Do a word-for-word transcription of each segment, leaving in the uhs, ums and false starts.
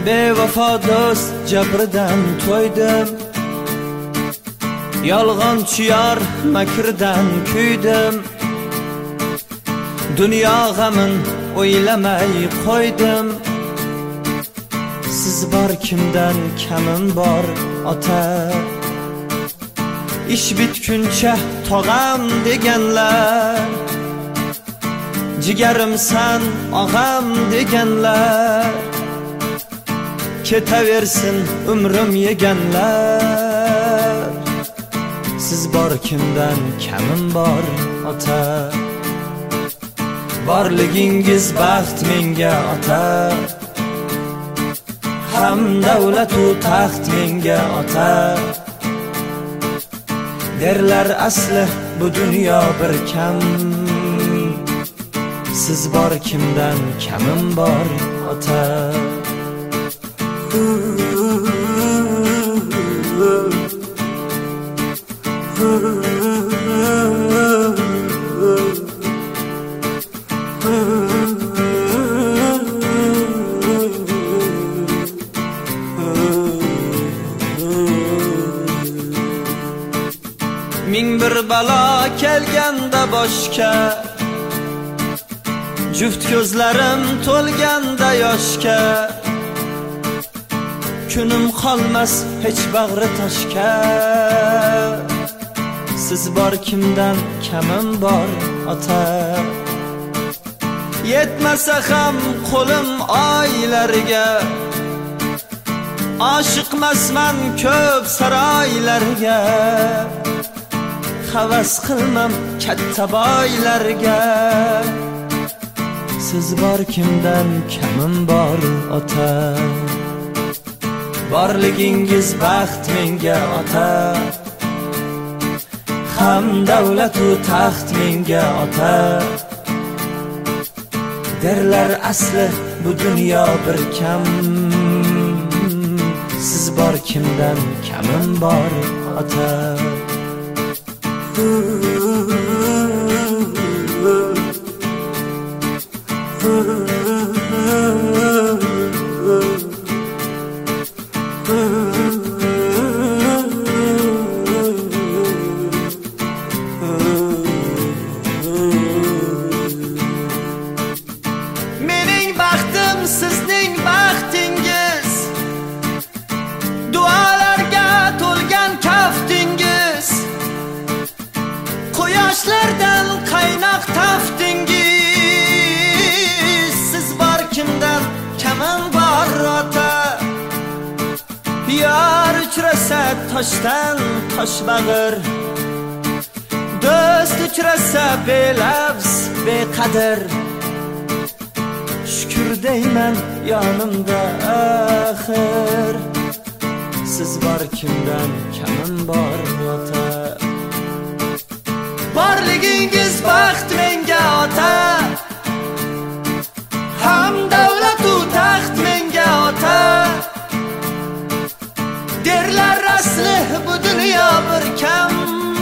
Bevafo do'st jabridan to'ydim, yolg'onchi yor makrdan kuydim. Dunyo g'amin o'ylamay qo'ydim. Siz bor kimdan kamim bor ota. Ish bitguncha tog'am deganlar, jigarimsan og'am deganlar. Ketaversin umrim yeganlar. Siz bor kimdan kamim bor ota. Borligingiz baxt menga ota. Ham davlat u taxt menga ota. Derlar asli bu dunyo bir kam. Siz bor kimdan kamim bor ota. Ming bir balo kelganda boshga, juft ko'zlarim to'lganda yoshga, kunim qolmas hech bag'ri toshga. Siz bor kimdan kamim bor ota. Yetmasa ham qo'lim oylarga, oshiqmasman ko'p saroylarga. Havas qilmam katta boylarga. Siz bor kimdan kamim bor ota. Borligingiz baxt menga ota. Ham davlat u taxt menga ota. Derlar asli bu dunyo bir kam. Siz bor kimdan kamim bor ota. Mening baxtim sizning baxtingiz, duolarga to'lgan kaftingiz, quyoshlardan qaynoq taftingiz. Siz bor kimdan kamim bor ota. Yor uchrasa toshdan tosh bag'ir, do'st uchrasa belafz beqadr. Shukr deyman yonimda axir. Siz bor kimdan kamim bor ota. Borligingiz baxt menga ota. Ham davlat u taxt menga ota. Derlar asli bu dunyo bir kam.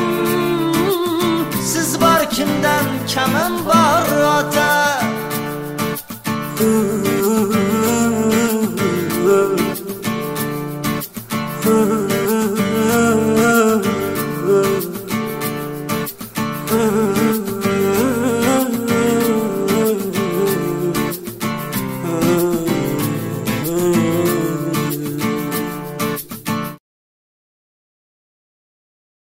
Siz bor kimdan kamim bor ota.